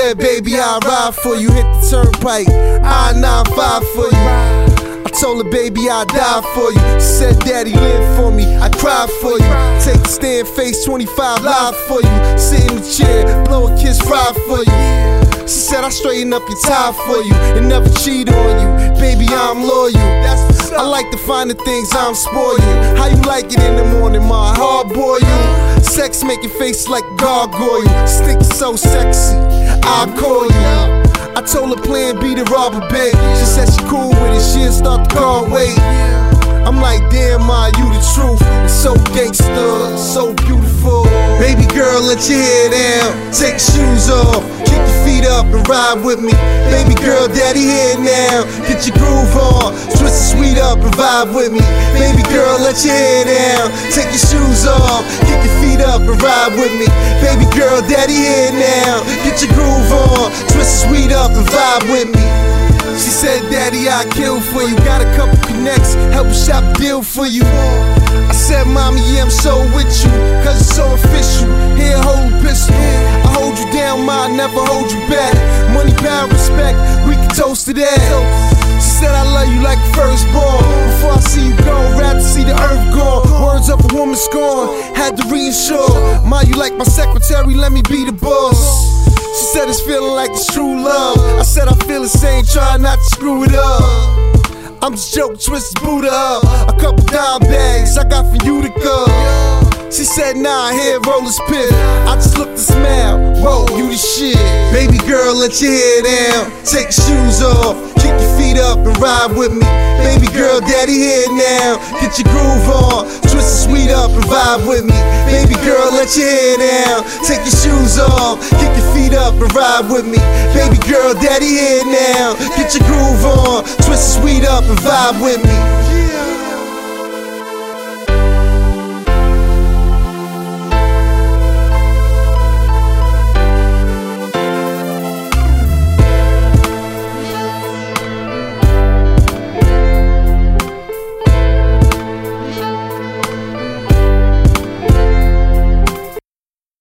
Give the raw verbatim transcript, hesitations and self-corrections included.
said, baby, I'll ride for you. Hit the turnpike, I ninety-five for you. I told her, baby, I'll die for you. She said, daddy, live for me, I cry for you. Take the stand, face twenty-five, live for you. Sit in the chair, blow a kiss, ride for you. She said, I straighten up your tie for you and never cheat on you. Baby, I'm loyal. I like to find the things I'm spoil you. How you like it in the morning, my hard boy you. Sex make your face like gargoyle. Stick so sexy, I'll call you. I told her plan B to rob a bank. She said she cool with it, she'll start the car wait. I'm like, damn, ma, you the truth. It's so gangsta, so beautiful. Baby girl, let your hair down, take your shoes off, kick your feet up and ride with me. Baby girl, daddy here now, get your groove on, twist the sweet up and vibe with me. Baby girl, let your hair down, take your shoes off, kick your feet up and ride with me. Baby girl, daddy here now, get your groove on, twist the sweet up and vibe with me. She said, daddy, I'll kill for you. Got a couple connects, help shop deal for you. I said, mommy, yeah, I'm so with you, cause it's so official. Here, hold a pistol. I hold you down, ma, I never hold you back. Money, power, respect, we can toast to that. She said, I love you like a firstborn. Before I see you go, rather see the earth gone. Words of a woman scorn, had to reinsure. Ma, you like my secretary, let me be the boss. She said it's feeling like it's true love. I said I feel the same, try not to screw it up. I'm just joking, twist the Buddha up. A couple dime bags I got for you to go. She said, nah, here, roll this piff. I just looked and smiled, whoa, you the shit. Baby girl, let your hair down, take your shoes off, kick your feet up and ride with me. Baby girl, daddy here now, get your groove on, twist the sweet up and vibe with me. Baby girl, let your hair down, take your shoes off, kick your feet up and ride with me. Baby girl, daddy here now, get your groove on, twist the sweet up and vibe with me.